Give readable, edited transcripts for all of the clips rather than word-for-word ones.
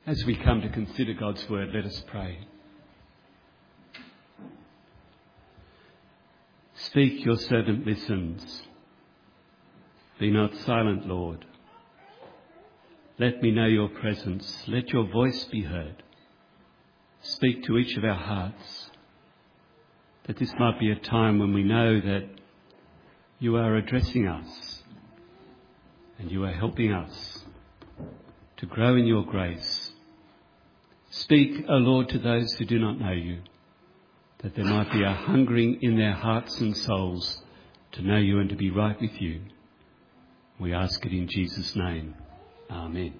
As we come to consider God's word, let us pray. Speak, your servant listens. Be not silent, Lord. Let me know your presence. Let your voice be heard. Speak to each of our hearts, that this might be a time when we know that you are addressing us and you are helping us to grow in your grace. Speak, O Lord, to those who do not know you, that there might be a hungering in their hearts and souls to know you and to be right with you. We ask it in Jesus' name. Amen.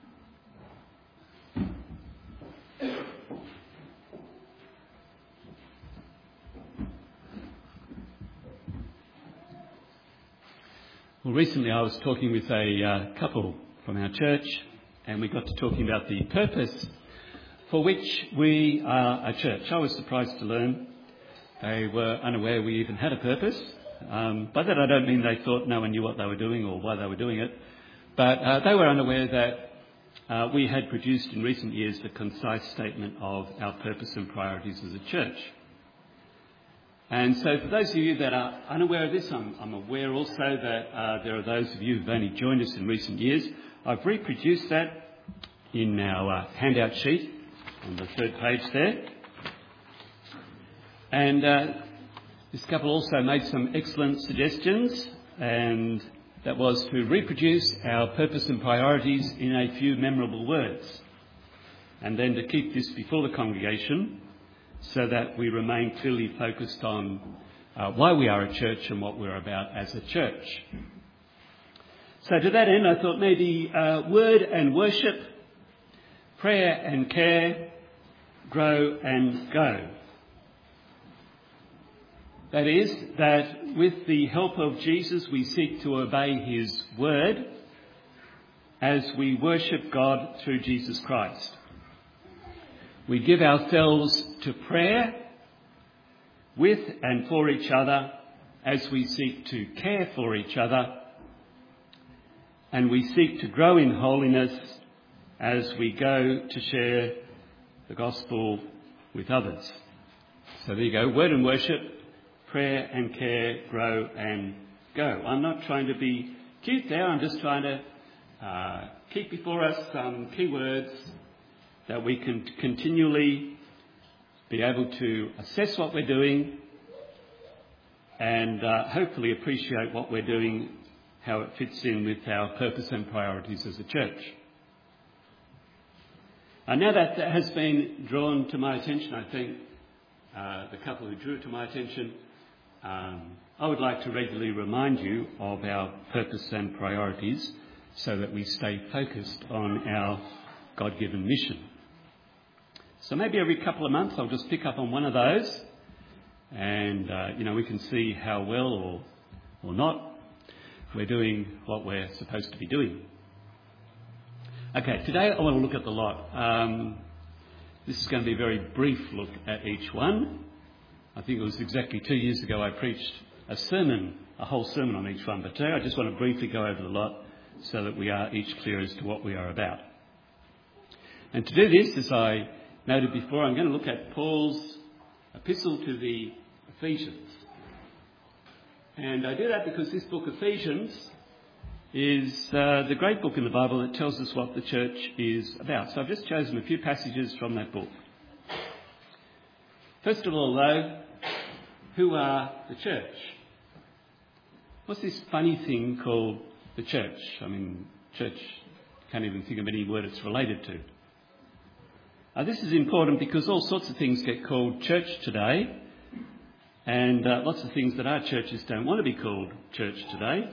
Well, recently I was talking with a couple from our church, and we got to talking about the purpose for which we are a church. I was surprised to learn they were unaware we even had a purpose. By that I don't mean they thought no one knew what they were doing or why they were doing it, but they were unaware that we had produced in recent years a concise statement of our purpose and priorities as a church. And so for those of you that are unaware of this, I'm aware also that there are those of you who've only joined us in recent years. I've reproduced that in our handout sheet on the third page there. And this couple also made some excellent suggestions, and that was to reproduce our purpose and priorities in a few memorable words, and then to keep this before the congregation so that we remain clearly focused on why we are a church and what we're about as a church. So to that end, I thought maybe word and worship, prayer and care, grow and go. That is, that with the help of Jesus we seek to obey his word as we worship God through Jesus Christ. We give ourselves to prayer with and for each other as we seek to care for each other, and we seek to grow in holiness as we go to share the gospel with others. So there you go, word and worship, prayer and care, grow and go. I'm not trying to be cute there, I'm just trying to keep before us some key words that we can continually be able to assess what we're doing and hopefully appreciate what we're doing, how it fits in with our purpose and priorities as a church. Now that has been drawn to my attention, I think the couple who drew it to my attention, I would like to regularly remind you of our purpose and priorities so that we stay focused on our God-given mission. So maybe every couple of months I'll just pick up on one of those and, we can see how well or not we're doing what we're supposed to be doing. Okay, today I want to look at the lot. This is going to be a very brief look at each one. I think it was exactly 2 years ago I preached a whole sermon on each one, but today I just want to briefly go over the lot so that we are each clear as to what we are about. And to do this, as I noted before, I'm going to look at Paul's epistle to the Ephesians. And I do that because this book, Ephesians, is the great book in the Bible that tells us what the church is about. So I've just chosen a few passages from that book. First of all, though, who are the church? What's this funny thing called the church? I mean, church, can't even think of any word it's related to. This is important because all sorts of things get called church today, and lots of things that our churches don't want to be called church today.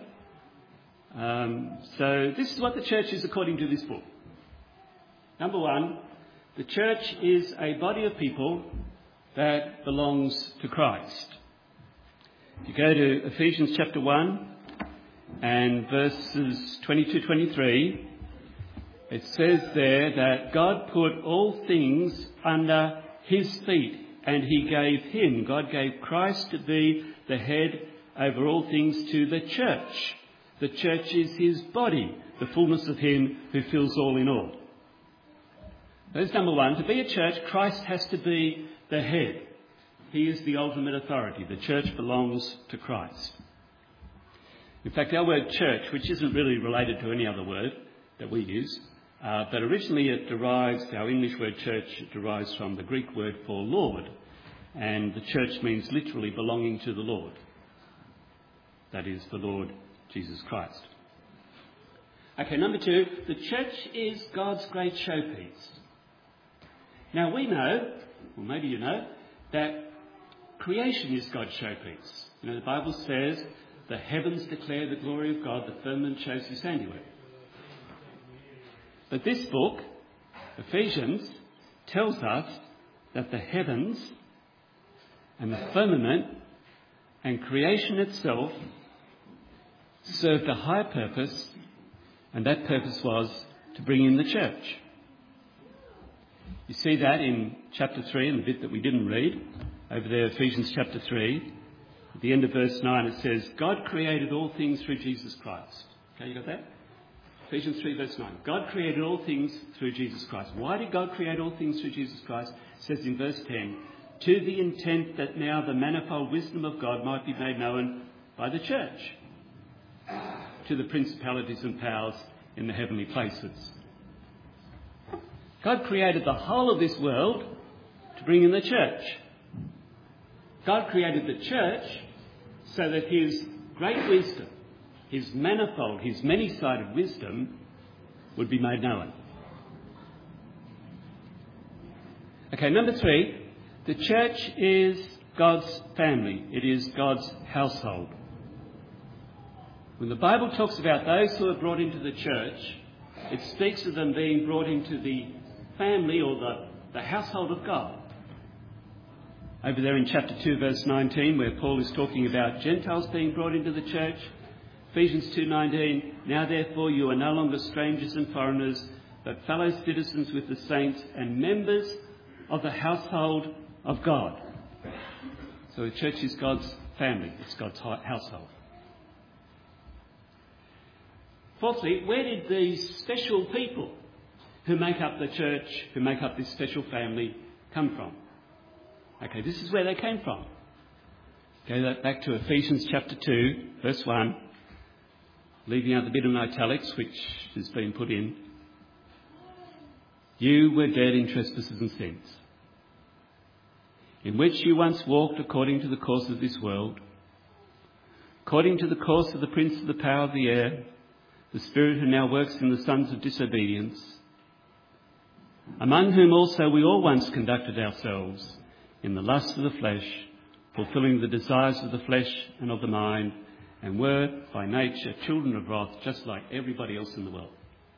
So this is what the church is according to this book. Number one, the church is a body of people that belongs to Christ. If you go to Ephesians chapter 1 and verses 22-23, it says there that God put all things under his feet, and he gave him, God gave Christ to be the head over all things to the church. The church is his body, the fullness of him who fills all in all. That's number one. To be a church, Christ has to be the head. He is the ultimate authority. The church belongs to Christ. In fact, our word church, which isn't really related to any other word that we use, but originally our English word church derives from the Greek word for Lord. And the church means literally belonging to the Lord. That is, the Lord Jesus Christ. Okay, number two, the church is God's great showpiece. Now we know, or maybe you know, that creation is God's showpiece. You know, the Bible says the heavens declare the glory of God, the firmament shows his handiwork. But this book, Ephesians, tells us that the heavens and the firmament and creation itself served a higher purpose, and that purpose was to bring in the church. You see that in chapter 3, in the bit that we didn't read, over there, Ephesians chapter 3. At the end of verse 9 it says, God created all things through Jesus Christ. Okay, you got that? Ephesians 3 verse 9. God created all things through Jesus Christ. Why did God create all things through Jesus Christ? It says in verse 10, to the intent that now the manifold wisdom of God might be made known by the church to the principalities and powers in the heavenly places. God created the whole of this world to bring in the church. God created the church so that his great wisdom, his manifold, his many-sided wisdom would be made known. Okay, number three, the church is God's family. It is God's household. When the Bible talks about those who are brought into the church, it speaks of them being brought into the family or the household of God. Over there in chapter 2 verse 19, where Paul is talking about Gentiles being brought into the church, Ephesians 2:19, now therefore you are no longer strangers and foreigners, but fellow citizens with the saints and members of the household of God. So the church is God's family, it's God's household. Fourthly, where did these special people who make up the church, who make up this special family, come from? Okay, this is where they came from. Go back to Ephesians chapter 2, verse 1, leaving out the bit in italics which has been put in. You were dead in trespasses and sins, in which you once walked according to the course of this world, according to the course of the prince of the power of the air, the spirit who now works in the sons of disobedience, among whom also we all once conducted ourselves in the lust of the flesh, fulfilling the desires of the flesh and of the mind, and were by nature children of wrath, just like everybody else in the world.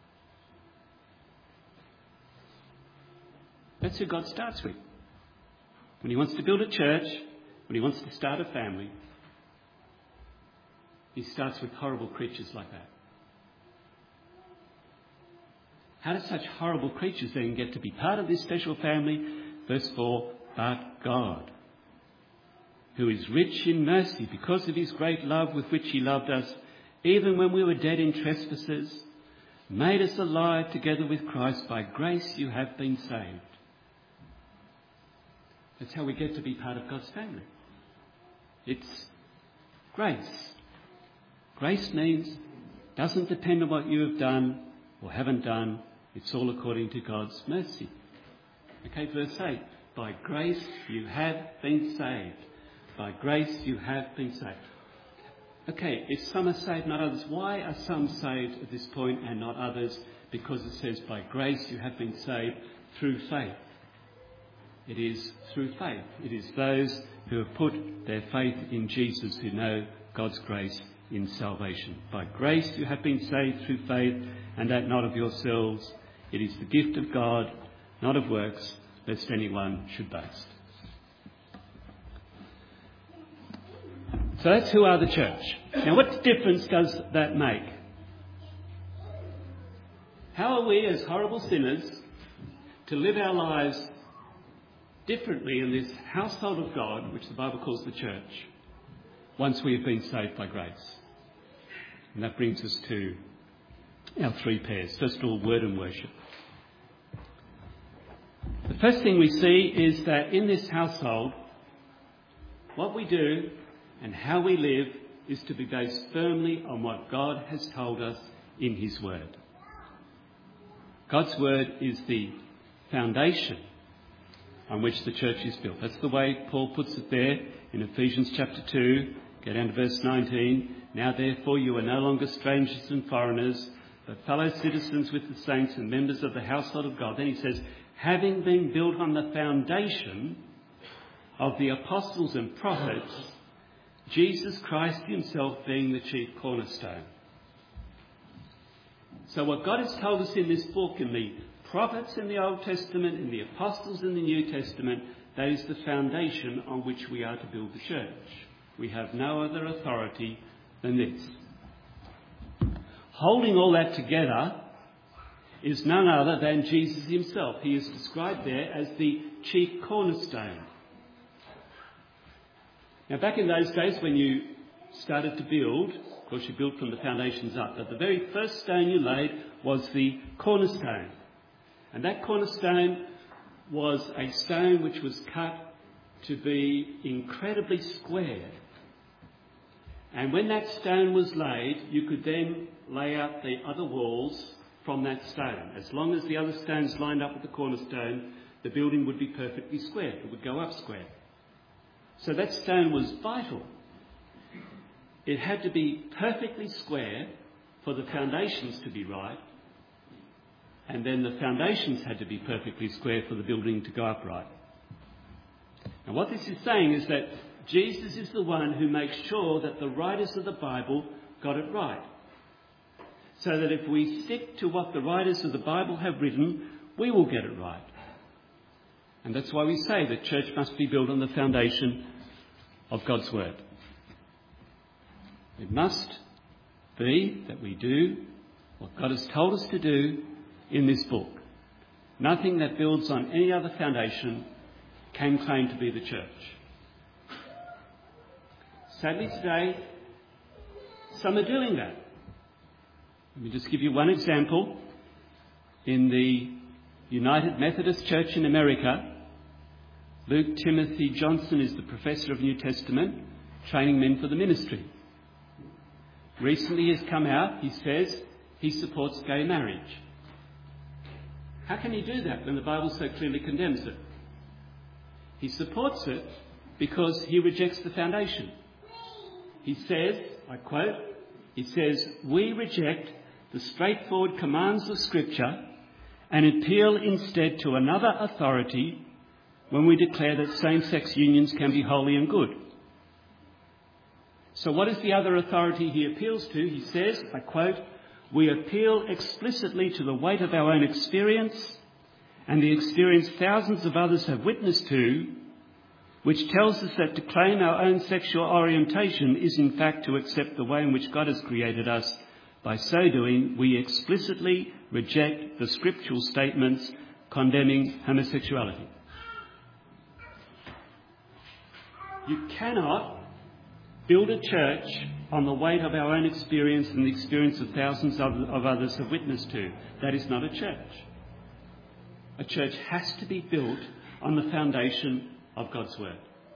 That's who God starts with. When he wants to build a church, when he wants to start a family, he starts with horrible creatures like that. How do such horrible creatures then get to be part of this special family? Verse 4, but God, who is rich in mercy because of his great love with which he loved us, even when we were dead in trespasses, made us alive together with Christ. By grace you have been saved. That's how we get to be part of God's family. It's grace. Grace means doesn't depend on what you have done or haven't done. It's all according to God's mercy. Okay, verse 8. By grace you have been saved. By grace you have been saved. Okay, if some are saved, not others, why are some saved at this point and not others? Because it says by grace you have been saved through faith. It is through faith. It is those who have put their faith in Jesus who know God's grace in salvation. By grace you have been saved through faith, and that not of yourselves. It is the gift of God, not of works, lest anyone should boast. So that's who are the church. Now what difference does that make? How are we as horrible sinners to live our lives differently in this household of God, which the Bible calls the church, once we have been saved by grace? And that brings us to our three pairs. First of all, word and worship. First thing we see is that in this household, what we do and how we live is to be based firmly on what God has told us in his word. God's word is the foundation on which the church is built. That's the way Paul puts it there in Ephesians chapter 2, go down to verse 19. Now therefore you are no longer strangers and foreigners, but fellow citizens with the saints and members of the household of God. Then he says, having been built on the foundation of the apostles and prophets, Jesus Christ himself being the chief cornerstone. So what God has told us in this book, in the prophets in the Old Testament, in the apostles in the New Testament, that is the foundation on which we are to build the church. We have no other authority than this. Holding all that together is none other than Jesus himself. He is described there as the chief cornerstone. Now, back in those days when you started to build, of course you built from the foundations up, but the very first stone you laid was the cornerstone. And that cornerstone was a stone which was cut to be incredibly square. And when that stone was laid, you could then lay out the other walls from that stone. As long as the other stones lined up with the cornerstone, the building would be perfectly square. It would go up square. So that stone was vital. It had to be perfectly square for the foundations to be right, and then the foundations had to be perfectly square for the building to go up right. And what this is saying is that Jesus is the one who makes sure that the writers of the Bible got it right. So that if we stick to what the writers of the Bible have written, we will get it right. And that's why we say the church must be built on the foundation of God's word. It must be that we do what God has told us to do in this book. Nothing that builds on any other foundation can claim to be the church. Sadly today, some are doing that. Let me just give you one example. In the United Methodist Church in America, Luke Timothy Johnson is the professor of New Testament, training men for the ministry. Recently he has come out, he says he supports gay marriage. How can he do that when the Bible so clearly condemns it? He supports it because he rejects the foundation. He says, I quote, he says, we reject the straightforward commands of Scripture and appeal instead to another authority when we declare that same-sex unions can be holy and good. So what is the other authority he appeals to? He says, I quote, we appeal explicitly to the weight of our own experience and the experience thousands of others have witnessed to, which tells us that to claim our own sexual orientation is in fact to accept the way in which God has created us. By so doing, we explicitly reject the scriptural statements condemning homosexuality. You cannot build a church on the weight of our own experience and the experience of thousands of others have witnessed to. That is not a church. A church has to be built on the foundation of God's word.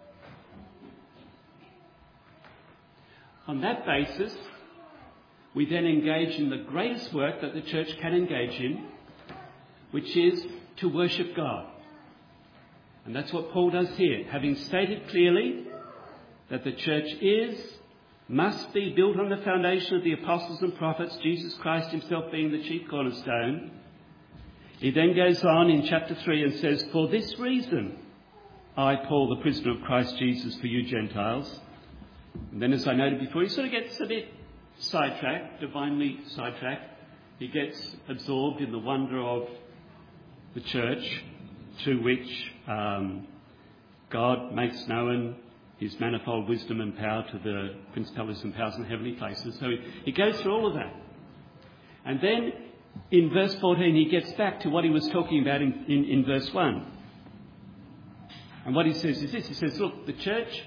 On that basis, we then engage in the greatest work that the church can engage in, which is to worship God. And that's what Paul does here. Having stated clearly that the church must be built on the foundation of the apostles and prophets, Jesus Christ himself being the chief cornerstone, he then goes on in chapter 3 and says, for this reason, I, Paul, the prisoner of Christ Jesus, for you Gentiles. And then, as I noted before, he sort of gets a bit sidetracked, divinely sidetracked. He gets absorbed in the wonder of the church through which God makes known his manifold wisdom and power to the principalities and powers in the heavenly places. So he goes through all of that. And then in verse 14 he gets back to what he was talking about in verse 1. And what he says is this. He says, look, the church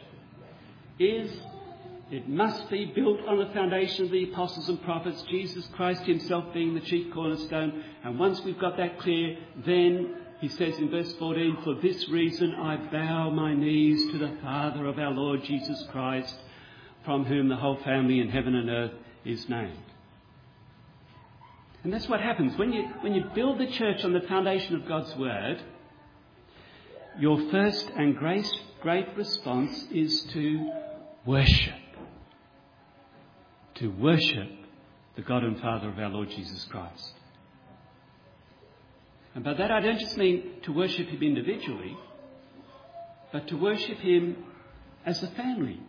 it must be built on the foundation of the apostles and prophets, Jesus Christ himself being the chief cornerstone. And once we've got that clear, then He says in verse 14, "For this reason I bow my knees to the Father of our Lord Jesus Christ, from whom the whole family in heaven and earth is named." And that's what happens. When you build the church on the foundation of God's Word, your first and great response is to worship. To worship the God and Father of our Lord Jesus Christ. And by that I don't just mean to worship him individually, but to worship him as a family,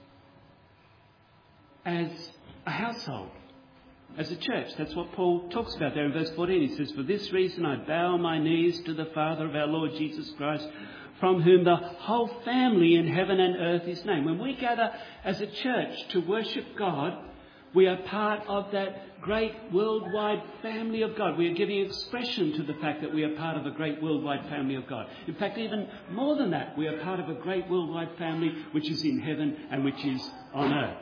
as a household, as a church. That's what Paul talks about there in verse 14. He says, "For this reason I bow my knees to the Father of our Lord Jesus Christ, from whom the whole family in heaven and earth is named." When we gather as a church to worship God, we are part of that great worldwide family of God. We are giving expression to the fact that we are part of a great worldwide family of God. In fact, even more than that, we are part of a great worldwide family which is in heaven and which is on earth.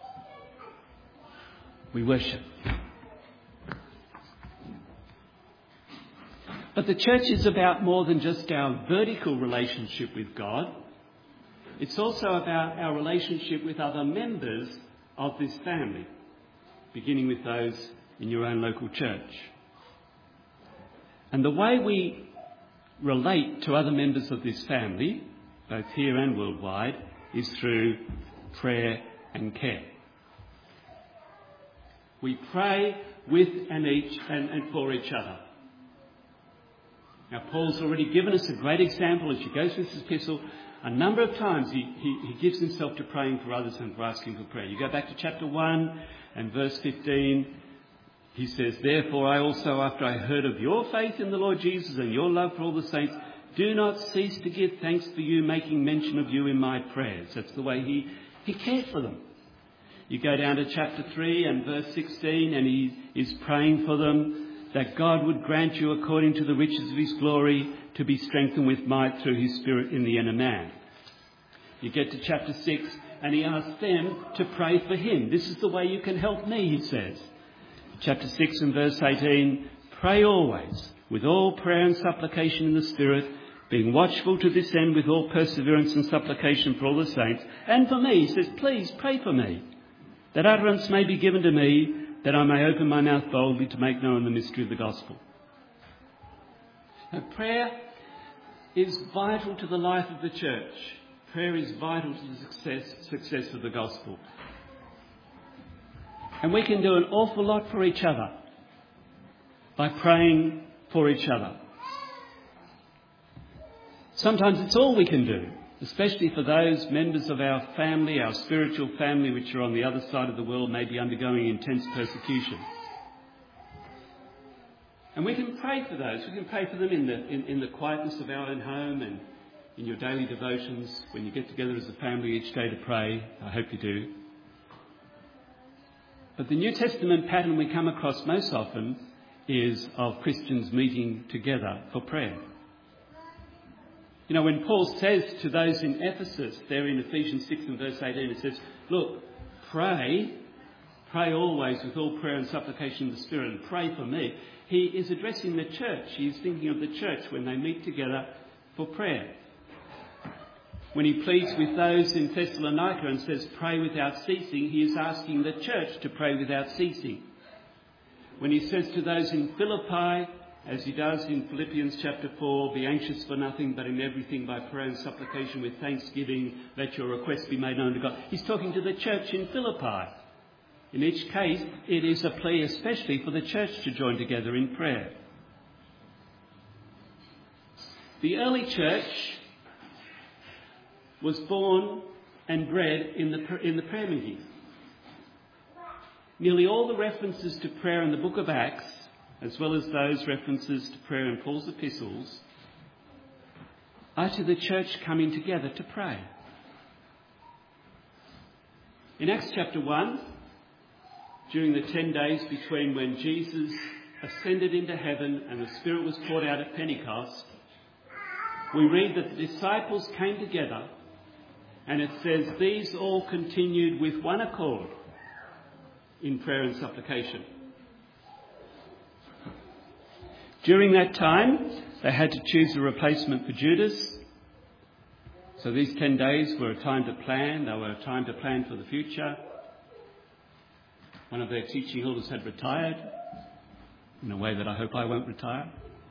We worship. But the church is about more than just our vertical relationship with God. It's also about our relationship with other members of this family, beginning with those in your own local church. And the way we relate to other members of this family, both here and worldwide, is through prayer and care. We pray with and for each other. Now, Paul's already given us a great example as he goes through this epistle. A number of times he gives himself to praying for others and for asking for prayer. You go back to chapter 1 and verse 15. He says, "Therefore I also, after I heard of your faith in the Lord Jesus and your love for all the saints, do not cease to give thanks for you, making mention of you in my prayers." That's the way he cared for them. You go down to chapter 3 and verse 16, and he is praying for them, that God would grant you, according to the riches of his glory, to be strengthened with might through his Spirit in the inner man. You get to chapter 6, and he asks them to pray for him. "This is the way you can help me," he says. Chapter 6 and verse 18, "Pray always, with all prayer and supplication in the Spirit, being watchful to this end with all perseverance and supplication for all the saints." And for me, he says, "Please pray for me, that utterance may be given to me, that I may open my mouth boldly to make known the mystery of the gospel." Now, prayer is vital to the life of the church. Prayer is vital to the success of the gospel. And we can do an awful lot for each other by praying for each other. Sometimes it's all we can do, especially for those members of our family, our spiritual family, which are on the other side of the world, maybe undergoing intense persecution. And we can pray for those. We can pray for them in the quietness of our own home and in your daily devotions when you get together as a family each day to pray. I hope you do. But the New Testament pattern we come across most often is of Christians meeting together for prayer. You know, when Paul says to those in Ephesus, there in Ephesians 6 and verse 18, it says, "Look, pray always with all prayer and supplication in the Spirit, and pray for me." He is addressing the church. He's thinking of the church when they meet together for prayer. When he pleads with those in Thessalonica and says, "Pray without ceasing," he is asking the church to pray without ceasing. When he says to those in Philippi, as he does in Philippians chapter 4, "Be anxious for nothing, but in everything by prayer and supplication with thanksgiving, let your requests be made known to God." He's talking to the church in Philippi. In each case, it is a plea especially for the church to join together in prayer. The early church was born and bred in the prayer meeting. Nearly all the references to prayer in the book of Acts, as well as those references to prayer in Paul's epistles, are to the church coming together to pray. In Acts chapter 1, during the 10 days between when Jesus ascended into heaven and the Spirit was poured out at Pentecost, we read that the disciples came together, and it says these all continued with one accord in prayer and supplication. During that time, they had to choose a replacement for Judas. So these 10 days were a time to plan. They were a time to plan for the future. One of their teaching elders had retired, in a way that I hope I won't retire.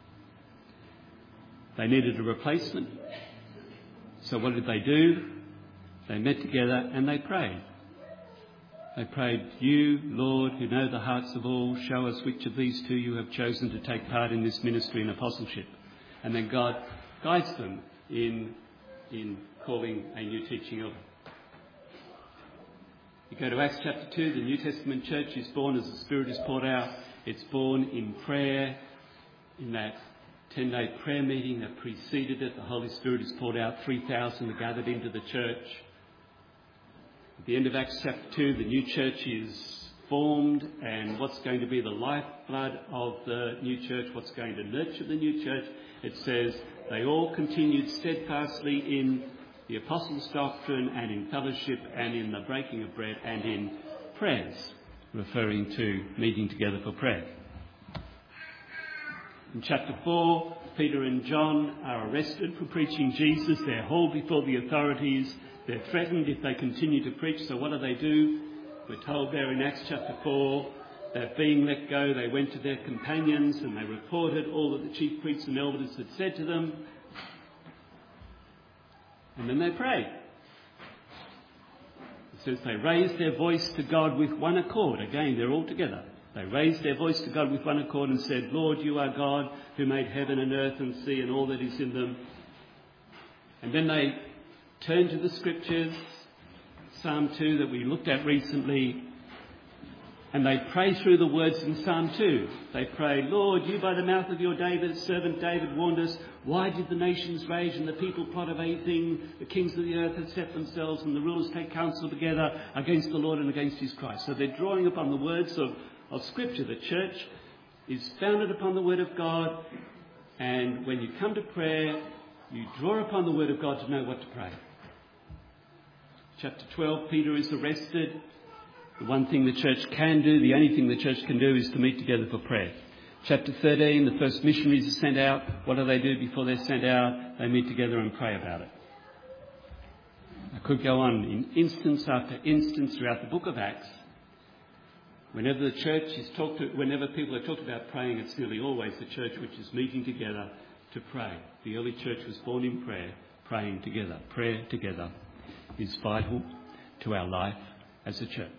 They needed a replacement. So what did they do? They met together and they prayed. They prayed, "You, Lord, who know the hearts of all, show us which of these two you have chosen to take part in this ministry and apostleship." And then God guides them in calling a new teaching elder. You go to Acts chapter 2, the New Testament church is born as the Spirit is poured out. It's born in prayer, in that 10-day prayer meeting that preceded it. The Holy Spirit is poured out. 3,000 are gathered into the church. At the end of Acts chapter 2, the new church is formed, and what's going to be the lifeblood of the new church, what's going to nurture the new church, it says they all continued steadfastly in the apostles' doctrine and in fellowship and in the breaking of bread and in prayers, referring to meeting together for prayer. In chapter 4, Peter and John are arrested for preaching Jesus. They're hauled before the authorities. They're threatened if they continue to preach. So what do? We're told there in Acts chapter 4 that being let go, they went to their companions and they reported all that the chief priests and elders had said to them. And then they prayed. It says they raised their voice to God with one accord. Again, they're all together. They raised their voice to God with one accord and said, "Lord, you are God who made heaven and earth and sea and all that is in them." And then they turned to the scriptures, Psalm 2 that we looked at recently, and they pray through the words in Psalm 2. They pray, "Lord, you by the mouth of your servant David warned us. Why did the nations rage and the people plot a vain thing? The kings of the earth have set themselves and the rulers take counsel together against the Lord and against his Christ." So they're drawing upon the words of Scripture. The church is founded upon the Word of God, and when you come to prayer, you draw upon the Word of God to know what to pray. Chapter 12, Peter is arrested. The one thing the church can do, the only thing the church can do, is to meet together for prayer. Chapter 13, the first missionaries are sent out. What do before they're sent out? They meet together and pray about it. I could go on in instance after instance throughout the book of Acts. Whenever people are talked about praying, it's nearly always the church which is meeting together to pray. The early church was born in prayer, praying together. Prayer together is vital to our life as a church.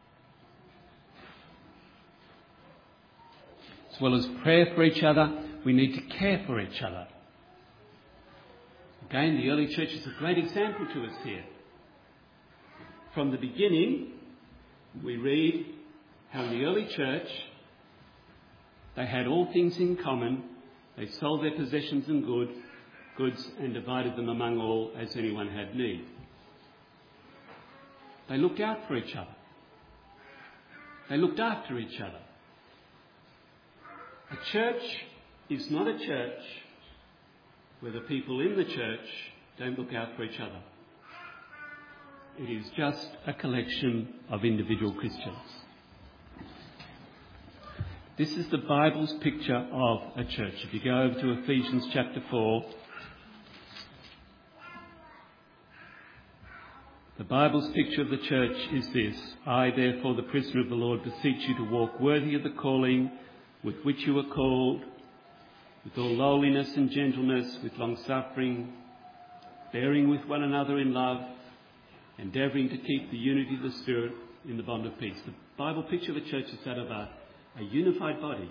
As well as prayer for each other, we need to care for each other. Again, the early church is a great example to us here. From the beginning, we read how in the early church, they had all things in common. They sold their possessions and goods and divided them among all as anyone had need. They looked out for each other. They looked after each other. A church is not a church where the people in the church don't look out for each other. It is just a collection of individual Christians. This is the Bible's picture of a church. If you go over to Ephesians chapter 4, the Bible's picture of the church is this: "I, therefore, the prisoner of the Lord, beseech you to walk worthy of the calling with which you were called, with all lowliness and gentleness, with long-suffering, bearing with one another in love, endeavouring to keep the unity of the Spirit in the bond of peace." The Bible picture of a church is that of a unified body.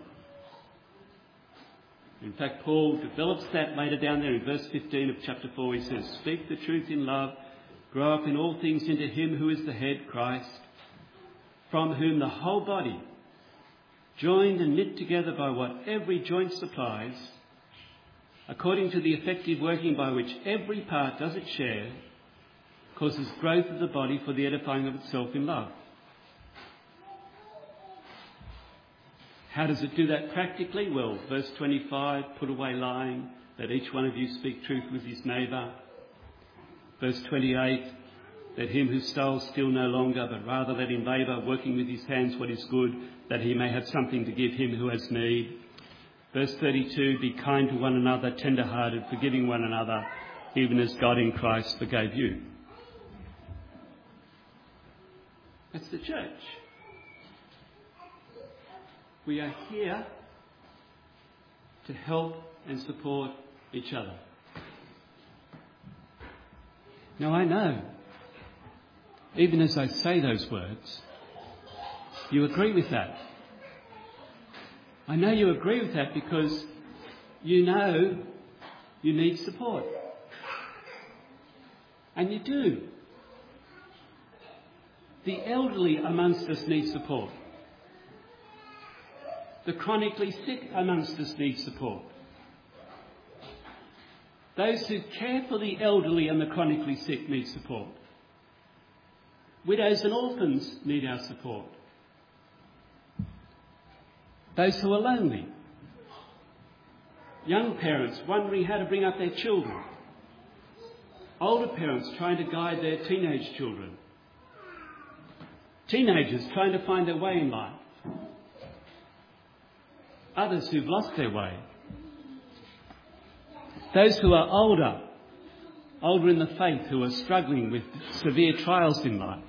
In fact, Paul develops that later down there in verse 15 of chapter 4. He says, "Speak the truth in love, grow up in all things into him who is the head, Christ, from whom the whole body, joined and knit together by what every joint supplies, according to the effective working by which every part does its share, causes growth of the body for the edifying of itself in love." How does it do that practically? Well, verse 25, "Put away lying, let each one of you speak truth with his neighbour." Verse 28, "Let him who stole steal no longer, but rather let him labour, working with his hands what is good, that he may have something to give him who has need." Verse 32, be kind to one another, tender-hearted, forgiving one another, even as God in Christ forgave you. That's the church. We are here to help and support each other. Now I know, even as I say those words, you agree with that. I know you agree with that because you know you need support. And you do. The elderly amongst us need support. The chronically sick amongst us need support. Those who care for the elderly and the chronically sick need support. Widows and orphans need our support. Those who are lonely. Young parents wondering how to bring up their children. Older parents trying to guide their teenage children. Teenagers trying to find their way in life. Others who've lost their way. Those who are older in the faith, who are struggling with severe trials in life.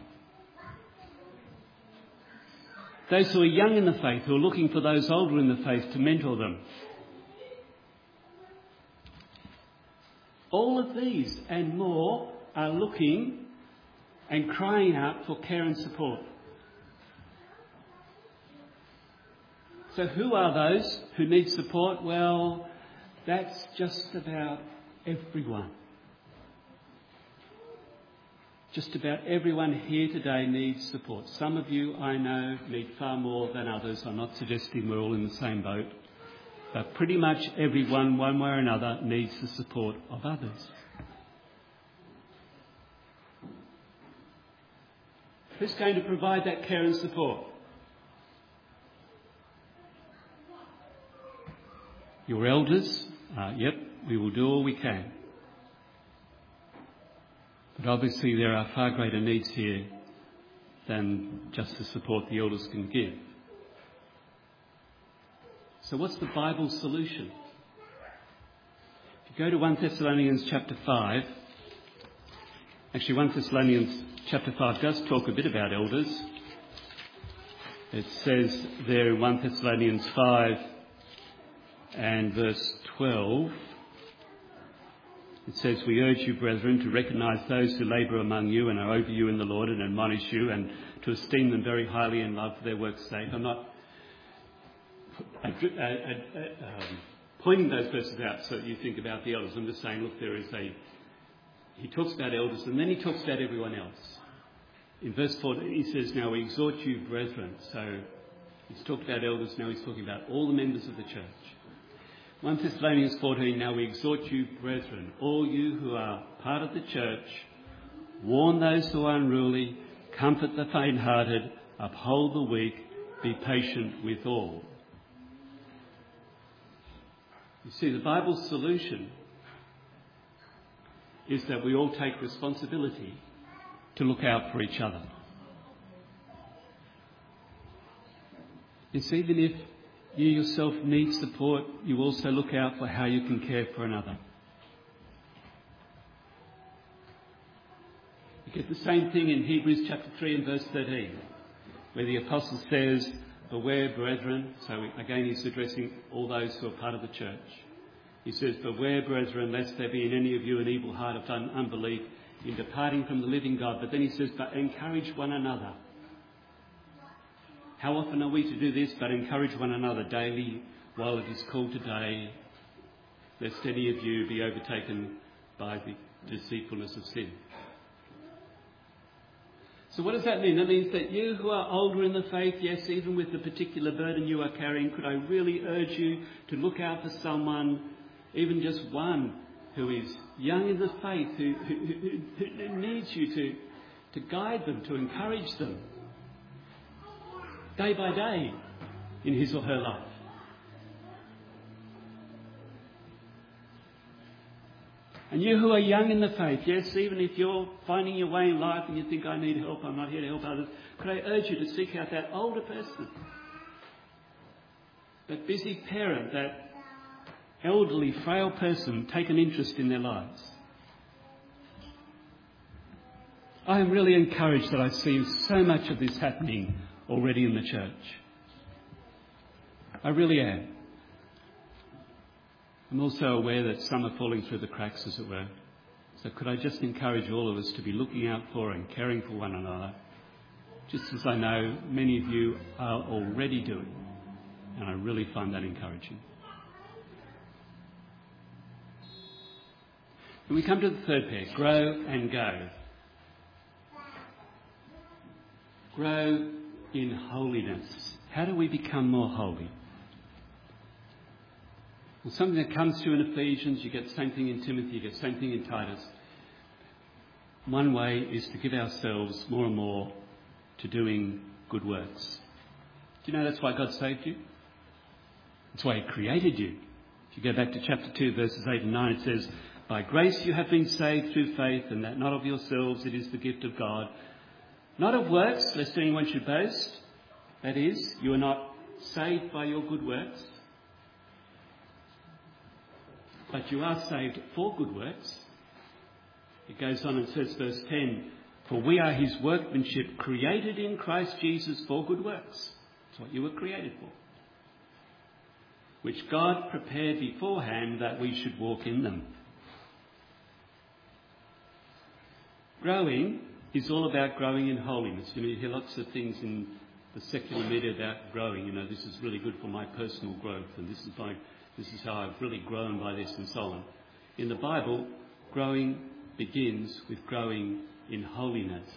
Those who are young in the faith, who are looking for those older in the faith to mentor them. All of these and more are looking and crying out for care and support. So who are those who need support? Well, that's just about everyone. Just about everyone here today needs support. Some of you, I know, need far more than others. I'm not suggesting we're all in the same boat. But pretty much everyone, one way or another, needs the support of others. Who's going to provide that care and support? Your elders? Yep, we will do all we can. But obviously there are far greater needs here than just the support the elders can give. So what's the Bible's solution? If you go to 1 Thessalonians chapter 5, actually 1 Thessalonians chapter 5 does talk a bit about elders. It says there in 1 Thessalonians 5 and verse 12, it says, we urge you, brethren, to recognise those who labour among you and are over you in the Lord and admonish you, and to esteem them very highly in love for their work's sake. I'm not pointing those verses out so that you think about the elders. I'm just saying, look, he talks about elders and then he talks about everyone else. In verse 4, he says, now we exhort you, brethren. So he's talked about elders, now he's talking about all the members of the church. 1 Thessalonians 14, now we exhort you, brethren, all you who are part of the church, warn those who are unruly, comfort the faint-hearted, uphold the weak, be patient with all. You see, the Bible's solution is that we all take responsibility to look out for each other. It's even if you yourself need support, you also look out for how you can care for another. You get the same thing in Hebrews chapter 3 and verse 13, where the apostle says, beware, brethren. So again, he's addressing all those who are part of the church. He says, beware, brethren, lest there be in any of you an evil heart of unbelief in departing from the living God. But then he says, but encourage one another. How often are we to do this? But encourage one another daily while it is called today, lest any of you be overtaken by the deceitfulness of sin. So what does that mean? That means that you who are older in the faith, yes, even with the particular burden you are carrying, could I really urge you to look out for someone, even just one, who is young in the faith, who needs you to guide them, to encourage them, day by day in his or her life. And you who are young in the faith, yes, even if you're finding your way in life and you think, I need help, I'm not here to help others, could I urge you to seek out that older person, that busy parent, that elderly, frail person take an interest in their lives. I am really encouraged that I see so much of this happening already in the church. I really am. I'm also aware that some are falling through the cracks, as it were. So could I just encourage all of us to be looking out for and caring for one another, just as I know many of you are already doing. And I really find that encouraging. And we come to the third pair, grow and go. Grow in holiness. How do we become more holy? Well, something that comes through in Ephesians, you get the same thing in Timothy, you get the same thing in Titus. One way is to give ourselves more and more to doing good works. Do you know that's why God saved you? That's why He created you. If you go back to chapter 2, verses 8 and 9, it says, "By grace you have been saved through faith, and that not of yourselves, it is the gift of God. Not of works, lest anyone should boast." That is, you are not saved by your good works, but you are saved for good works. It goes on and says, verse 10, "For we are His workmanship, created in Christ Jesus for good works." That's what you were created for. "Which God prepared beforehand that we should walk in them." Growing is all about growing in holiness. You know, you hear lots of things in the secular media about growing. You know, this is really good for my personal growth, and this is how I've really grown by this, and so on. In the Bible, growing begins with growing in holiness.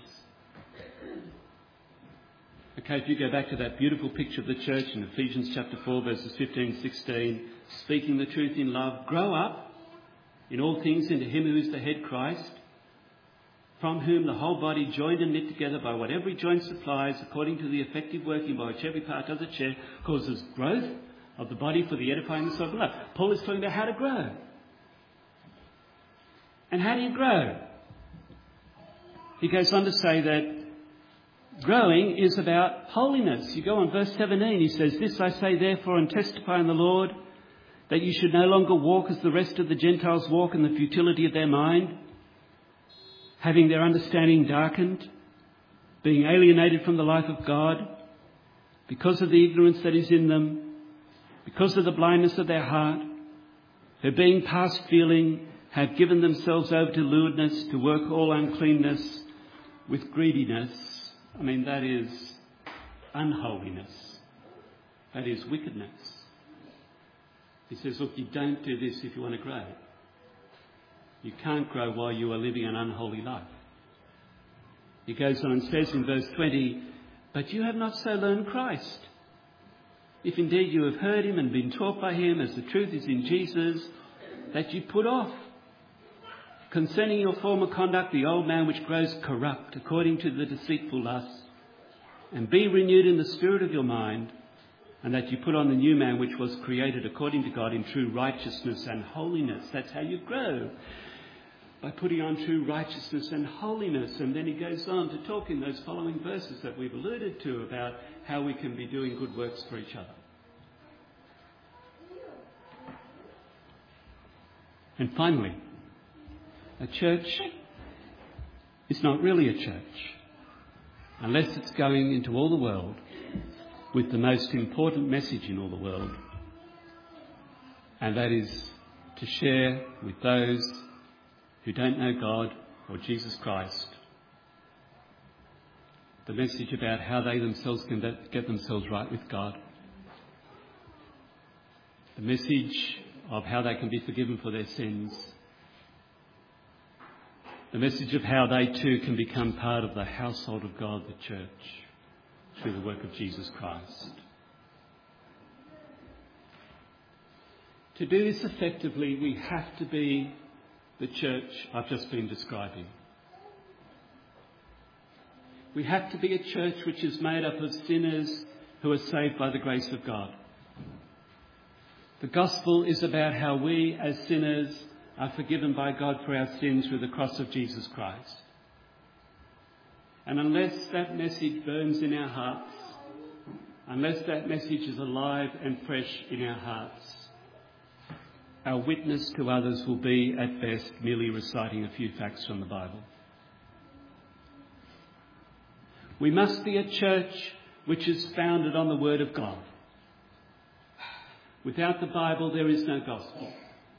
Okay, if you go back to that beautiful picture of the church in Ephesians chapter 4, verses 15 and 16, speaking the truth in love, grow up in all things into Him who is the head, Christ, from whom the whole body, joined and knit together by what every joint supplies, according to the effective working by which every part does its share, causes growth of the body for the edifying of the love. Paul is talking about how to grow. And how do you grow? He goes on to say that growing is about holiness. You go on verse 17, he says, "This I say therefore and testify in the Lord, that you should no longer walk as the rest of the Gentiles walk in the futility of their mind, having their understanding darkened, being alienated from the life of God, because of the ignorance that is in them, because of the blindness of their heart, who being past feeling have given themselves over to lewdness, to work all uncleanness with greediness." I mean, that is unholiness. That is wickedness. He says, look, you don't do this if you want to grow. You can't grow while you are living an unholy life. He goes on and says in verse 20, "But you have not so learned Christ. If indeed you have heard Him and been taught by Him, as the truth is in Jesus, that you put off concerning your former conduct the old man which grows corrupt according to the deceitful lusts, and be renewed in the spirit of your mind, and that you put on the new man which was created according to God in true righteousness and holiness." That's how you grow, by putting on true righteousness and holiness. And then he goes on to talk in those following verses that we've alluded to about how we can be doing good works for each other. And finally, a church is not really a church unless it's going into all the world with the most important message in all the world, and that is to share with those who don't know God or Jesus Christ the message about how they themselves can get themselves right with God, the message of how they can be forgiven for their sins, the message of how they too can become part of the household of God, the church, through the work of Jesus Christ. To do this effectively, we have to be the church I've just been describing. We have to be a church which is made up of sinners who are saved by the grace of God. The gospel is about how we as sinners are forgiven by God for our sins through the cross of Jesus Christ. And unless that message burns in our hearts, unless that message is alive and fresh in our hearts, our witness to others will be, at best, merely reciting a few facts from the Bible. We must be a church which is founded on the Word of God. Without the Bible, there is no gospel.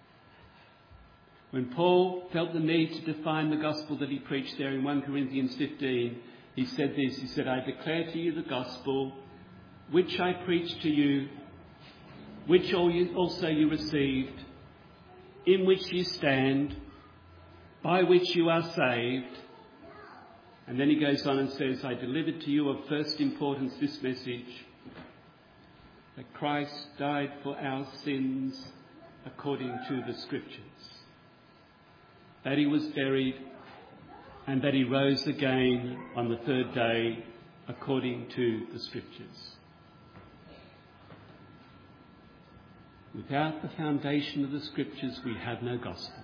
When Paul felt the need to define the gospel that he preached there in 1 Corinthians 15, he said this, he said, "I declare to you the gospel which I preached to you, which also you received, in which you stand, by which you are saved." And then he goes on and says, "I delivered to you of first importance this message, that Christ died for our sins according to the Scriptures, that he was buried, and that he rose again on the third day according to the Scriptures." Without the foundation of the Scriptures, we have no gospel.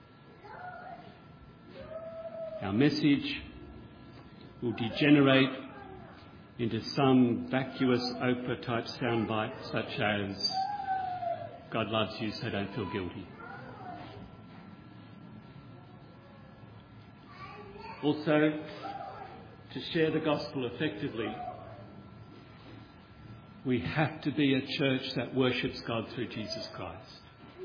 Our message will degenerate into some vacuous Oprah type soundbite such as, "God loves you, so don't feel guilty." Also, to share the gospel effectively, we have to be a church that worships God through Jesus Christ.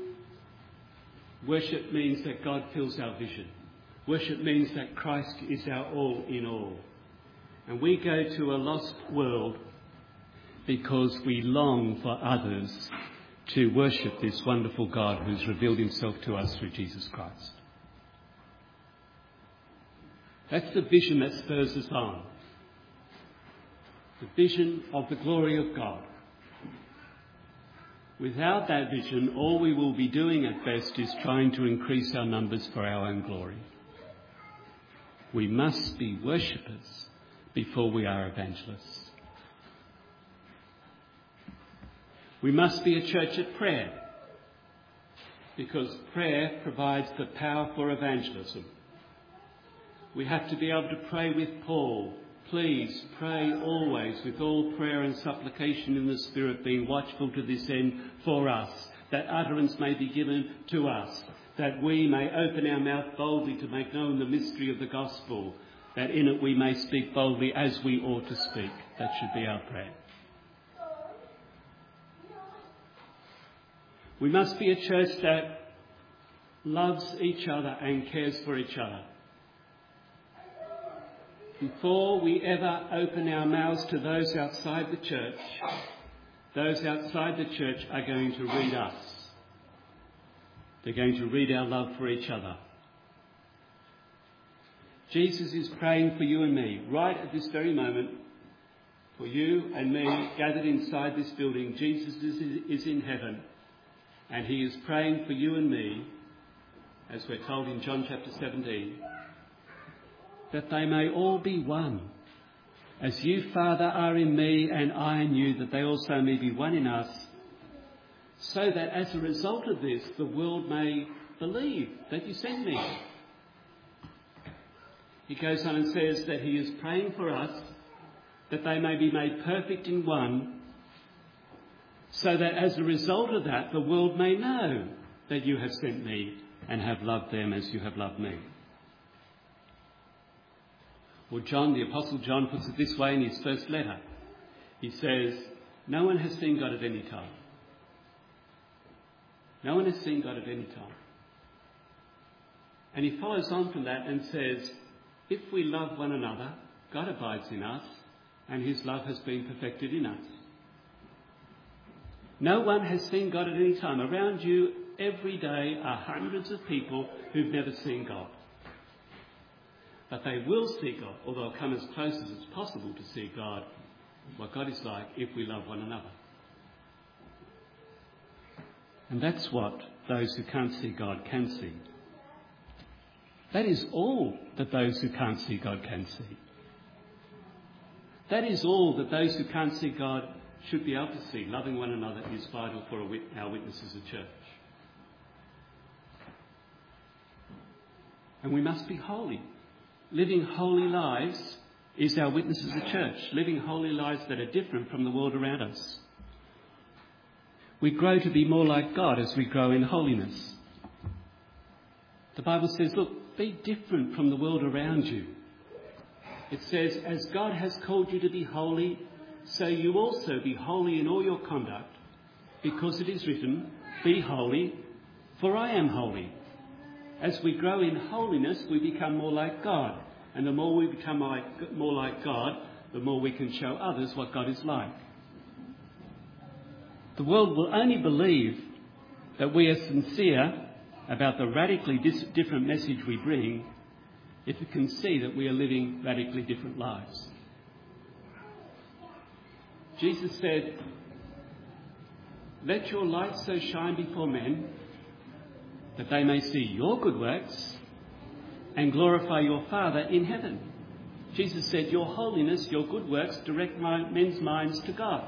Worship means that God fills our vision. Worship means that Christ is our all in all. And we go to a lost world because we long for others to worship this wonderful God who's revealed himself to us through Jesus Christ. That's the vision that spurs us on. The vision of the glory of God. Without that vision, all we will be doing at best is trying to increase our numbers for our own glory. We must be worshippers before we are evangelists. We must be a church of prayer, because prayer provides the power for evangelism. We have to be able to pray with Paul, "Please pray always with all prayer and supplication in the Spirit, being watchful to this end for us, that utterance may be given to us, that we may open our mouth boldly to make known the mystery of the gospel, that in it we may speak boldly as we ought to speak." That should be our prayer. We must be a church that loves each other and cares for each other. Before we ever open our mouths to those outside the church are going to read us. They're going to read our love for each other. Jesus is praying for you and me right at this very moment. For you and me gathered inside this building, Jesus is in heaven, and he is praying for you and me, as we're told in John chapter 17, that they may all be one. As you, Father, are in me and I in you, that they also may be one in us, so that as a result of this, the world may believe that you sent me. He goes on and says that he is praying for us, that they may be made perfect in one, so that as a result of that, the world may know that you have sent me and have loved them as you have loved me. Well, John, the Apostle John, puts it this way in his first letter. He says, "No one has seen God at any time." No one has seen God at any time. And he follows on from that and says, if we love one another, God abides in us, and his love has been perfected in us. No one has seen God at any time. Around you every day are hundreds of people who've never seen God. But they will see God, or they'll come as close as it's possible to see God, what God is like, if we love one another. And that's what those who can't see God can see. That is all that those who can't see God can see. That is all that those who can't see God should be able to see. Loving one another is vital for our witness as a church. And we must be holy. Living holy lives is our witness as a church. Living holy lives that are different from the world around us. We grow to be more like God as we grow in holiness. The Bible says, look, be different from the world around you. It says, as God has called you to be holy, so you also be holy in all your conduct, because it is written, be holy, for I am holy. As we grow in holiness, we become more like God. And the more we become more like God, the more we can show others what God is like. The world will only believe that we are sincere about the radically different message we bring if it can see that we are living radically different lives. Jesus said, let your light so shine before men that they may see your good works and glorify your Father in heaven. Jesus said, your holiness, your good works direct men's minds to God.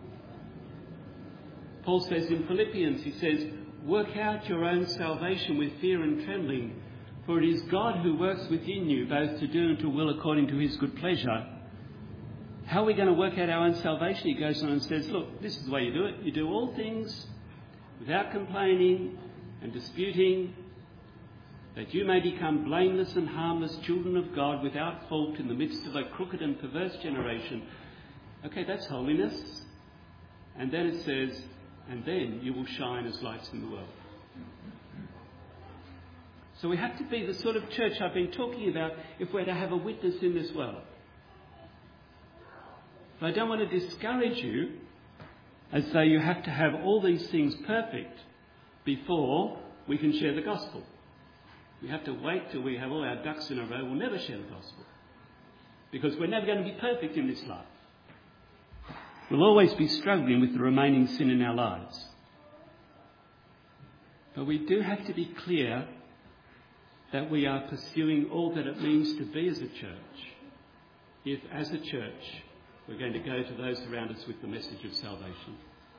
Paul says in Philippians, he says, work out your own salvation with fear and trembling, for it is God who works within you both to do and to will according to his good pleasure. How are we going to work out our own salvation? He goes on and says, look, this is the way you do it. You do all things without complaining and disputing, that you may become blameless and harmless children of God without fault in the midst of a crooked and perverse generation. Okay, that's holiness. And then it says, and then you will shine as lights in the world. So we have to be the sort of church I've been talking about if we're to have a witness in this world. But I don't want to discourage you as though you have to have all these things perfect before we can share the gospel. We have to wait till we have all our ducks in a row. We'll never share the gospel, because we're never going to be perfect in this life. We'll always be struggling with the remaining sin in our lives. But we do have to be clear that we are pursuing all that it means to be as a church, if as a church we're going to go to those around us with the message of salvation.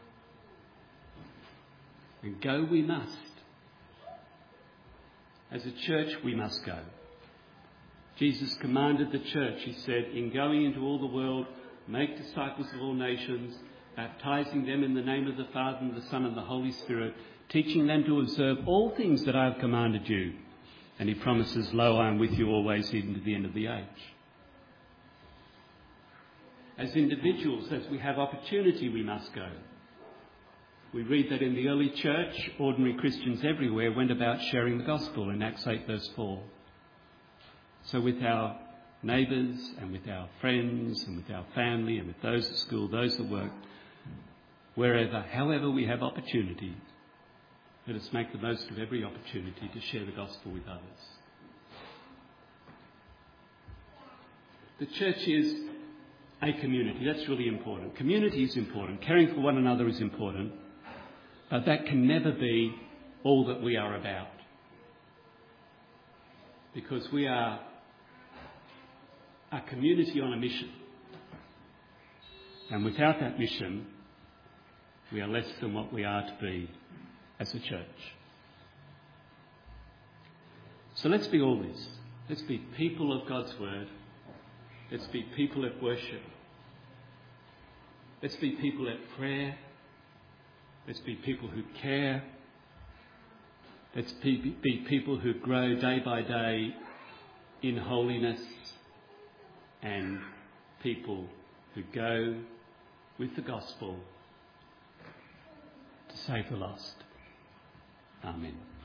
And go we must. As a church we must go. Jesus commanded the church, he said, in going into all the world, make disciples of all nations, baptizing them in the name of the Father and the Son and the Holy Spirit, teaching them to observe all things that I have commanded you. And he promises, lo, I am with you always, even to the end of the age. As individuals, as we have opportunity, we must go. We read that in the early church, ordinary Christians everywhere went about sharing the gospel in Acts 8 verse 4. So with our neighbours and with our friends and with our family and with those at school, those at work, wherever, however we have opportunity, let us make the most of every opportunity to share the gospel with others. The church is a community. That's really important. Community is important. Caring for one another is important. But that can never be all that we are about. Because we are a community on a mission. And without that mission, we are less than what we are to be as a church. So let's be all this. Let's be people of God's word. Let's be people at worship. Let's be people at prayer. Let's be people who care. Let's be people who grow day by day in holiness, and people who go with the gospel to save the lost. Amen.